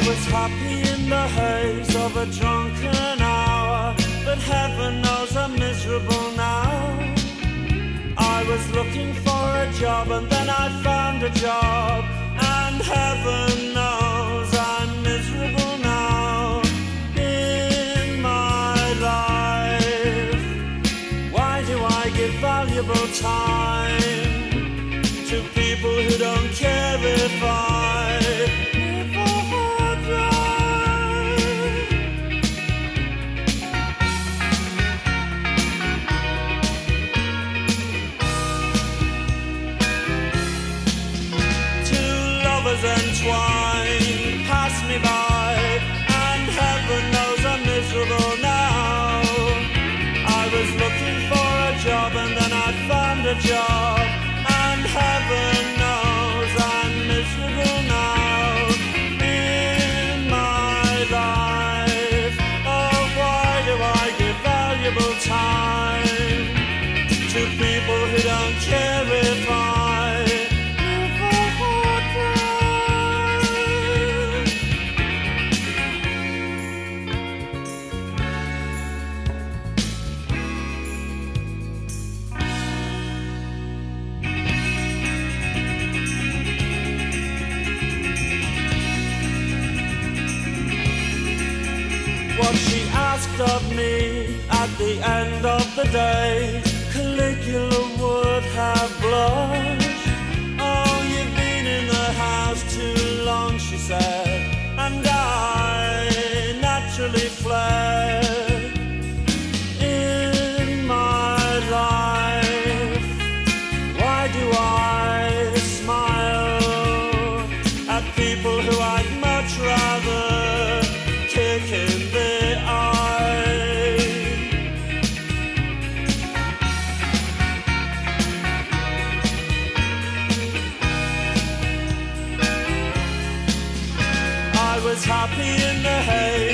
was happy in the haze of a drunken hour, but heaven knows I'm miserable now. I was looking for a job and then I found a job, and heaven knows I'm miserable now in my life. Why do I give valuable time to people who don't care if I live or die? Two lovers entwined pass me by, and heaven knows I'm miserable now. I was looking for a job and then I found a job, and heaven knows I'm miserable now in my life. Oh, why do I give valuable time to people who don't care if I live or die? What she asked of me at the end of the day, Caligula would have blushed. Oh, you've been in the house too long, she said, and I naturally fled. In my life, why do I smile at people who I'd much rather kick in the eye? I was happy in the haze